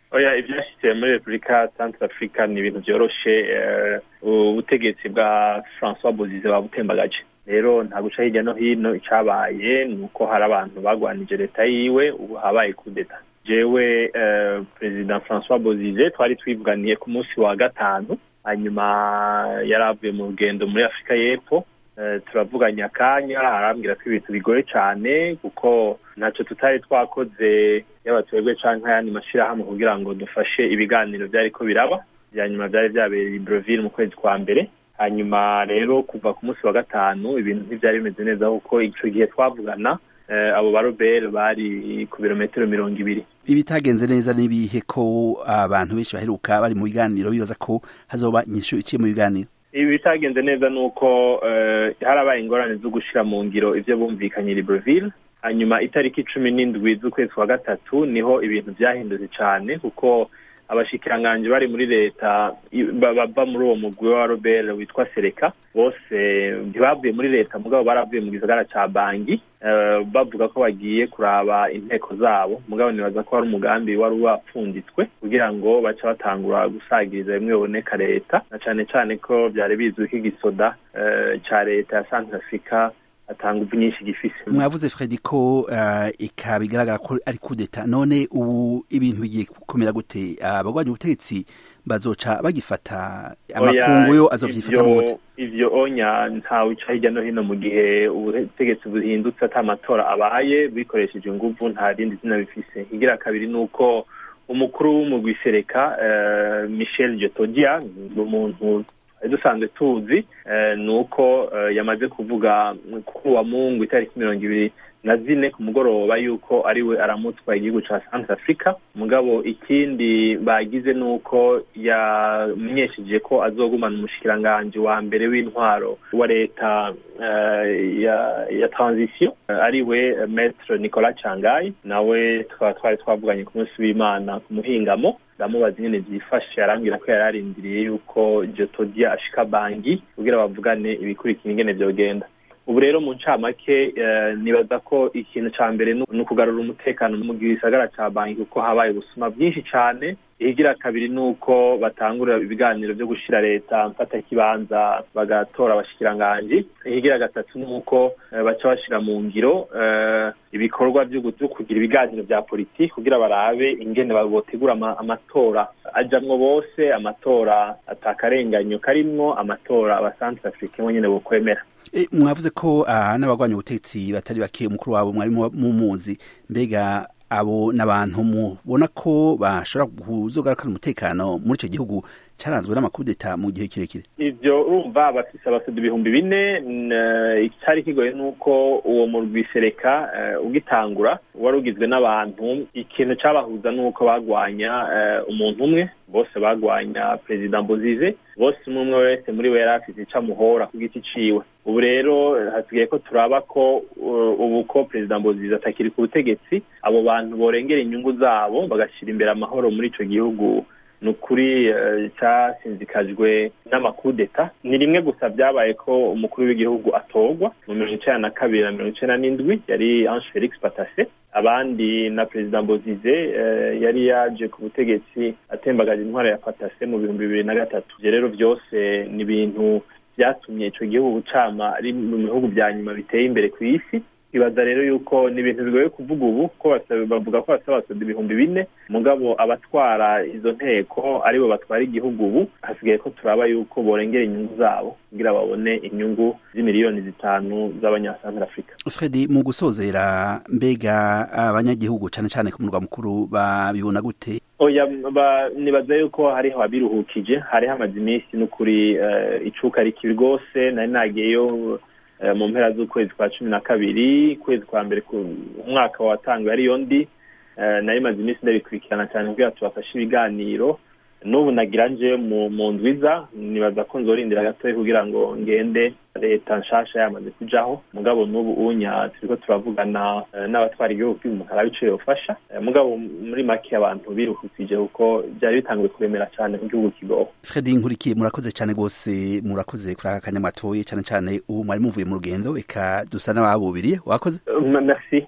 oya ibyashyikiye muri Repubulika Centrafrica ni ibintu byoroshe, ubutegetsi bwa François Bozize babutembagaje. Rero nta guca hirya no hino, icabaye nuko hari abantu bagwanije leta yiwe, ubu habaye kudeta. Jewe President François Bozize twari twivuganiye ku munsi wa gatanu, hanyuma yaravuye mu rugendo muri Afrika y'Epfo. Turavuganya akanya, arambwira ko ibintu bigoye cyane kuko ntacyo tutari twakoze yaba twebwe canke ayandi mashirahamwe kugira ngo dufashe ibiganiro byariko biraba. Byanyuma byari byabereye i Brazzaville mu kwezi kwa mbere. Hanyuma rero kuva ku munsi wa gatanu ibintu ntibyari bimeze neza kuko ico gihe twavugana abo barobere bari ku birometero 200. Ibitagenze neza nibihe ko abantu benshi baheruka bari mu biganiro bibaza ko hazoba inyishu iciye mu biganiro? Ibi bitagenze neza nuko harabaye ingorane zo gushira mu ngiro ivyo bumvikanye i Brazzaville. Hanyuma itariki 17 z'ukwezi kwa gatatu niho ibintu byahindutse cyane kuko abashikiranganje bari muri leta baba muri uwo mugwi wa Robert witwa Sereka bose ntibavuye muri leta mugabo baravuye mu gisagara ca Bangi, bavuga ko bagiye kuraba inteko zabo mugabo nibaza ko ari umugambi wari wapfunditswe kugira ngo baca batangura gusagiriza bimwe boneka leta, na cane cane ko byari bizwi ko igisoda ca leta ya Centrafrica atanga ubunyinshi gifise. Mwavuze Fredi ko ikabigaragara ko ari kudeta, none ubu ibintu bigiye gukomera gute? Abagwanya ubutegetsi bazoca bagifata, amakungu yo azovyifata gute? Ivyo onya ntawe uca hirya no hino mu gihe ubutegetsi buhindutse ata amatora abaye bikoresheje inguvu, nta rindi zina bifise. Higira kabiri nuko umukuru w'umugwi Sereka Michel Djotodia, umuntu dusanzwe tuzi, nuko yamaze kuvuga ku wa Mungu itariki 24 ku mugoroba yuko ariwe aramutwa igihugu ca Centrafrica. Mugabo ikindi bagize nuko yamenyesheje ko azogumana umushikiranganje wa mbere w'intwaro wa leta ya transition ariwe Maître Nicolas Changai, nawe twari twavuganye ku munsi w'Imana ku muhingamo. Ndamubaza nyene vyifashe, arambwira ko yararindiriye yuko Djotodia ashika Bangi kugira bavugane ibikurikira ingene vyogenda. Ubu rero mu ncamake nibaza ko ikintu ca mbere no kugarura umutekano mu gisagara ca Bangi kuko habaye ubusuma bwinshi cane. Ihigira kabiri nuko batangura ibiganiro byo gushira leta mfata kibanza bagatora abashikiranganje. Ihigira gatatu nuko baca bashira mu ngiro ibikorwa byo kugira ibiganiro bya politiki kugira barabe ingene babotegura amatora ajamwo bose, amatora atakarenganyo karimwo, amatora abasanzwe Afrika nyene bokwemera. Mwavuze ko n'abagwanya ubutegetsi batari bake umukuru wabo mwari mumuzi, mbega abo n'abantu mubona ko bashobora kuzogarukana umutekano muri ico gihugu caranzwe n'amakudeta mu gihe kirekire? Ivyo urumva bafise abasoda 4,000. Icari kigoye nuko uwo murwi Sereka ugitangura wari ugizwe n'abantu, ikintu cabahuza nuko bagwanya umuntu umwe, bose bagwanya President Bozize, bose umwe wese muri we yarafise icamuhora ku giti ciwe. Ubu rero hasigaye ko turaba ko ubu ko President Bozize atakiri ku butegetsi, abo bantu borengera inyungu zabo bagashira imbere amahoro muri ico gihugu. Nukuri casinzikajwe n'amakudeta. Ni rimwe gusa byabaye ko umukuru w'igihugu atogwa mu 1992 na 1997 yari Ange Felix Patasse. Abandi na President Bozize yari yaje ku butegetsi atembagaje intwaro ya Patasse mu 2003. Rero byose ni ibintu byatumye ico gihugu cama ari mu bihugu bya nyuma biteye imbere ku isi. Ibaza rero yuko ni ibintu bigoye kuvuga ubu ko bavuga ko basaba 4,000, mugabo abatwara izo nteko aribo batwara igihugu ubu hasigaye ko turaba yuko borengera inyungu zabo kugira babone inyungu z'imiliyoni 5 z'abanyasantra Afrika. Fredi, mu gusozera, mbega abanyagihugu cane cane ku murwa mukuru babibona gute? Oya, nibaza yuko hariho abiruhukije, hariho amazi menshi n'ukuri icuka ari kibi rwose. Nari nagiyeyo mu mpera z'ukwezi kwa 12, kwezi kwa mbere ku mwaka watanguye ari yondi. Nari maze iminsi ndabikurikirana cyane kugira tubafashe ibiganiro. N'ubu nagira nje mu ndwiza, nibaza ko nzorindira gatoya kugira ngo ngende leta nshasha yamaze kujaho. Mugabo n'ubu unya turiko turavugana n'abatwara igihugu by'umukara bice yofasha. Mugabo muri make abantu biruhukije kuko byari bitanguye kuremera cyane mu gihugu kigoho. Fredi Nkurikiye, murakoze cyane gose, murakoze kuri aka kanyamatoye cyane cyane ubu mwari muvuye mu rugendo eka dusa n'ababubiriye. Wakoze. Merci.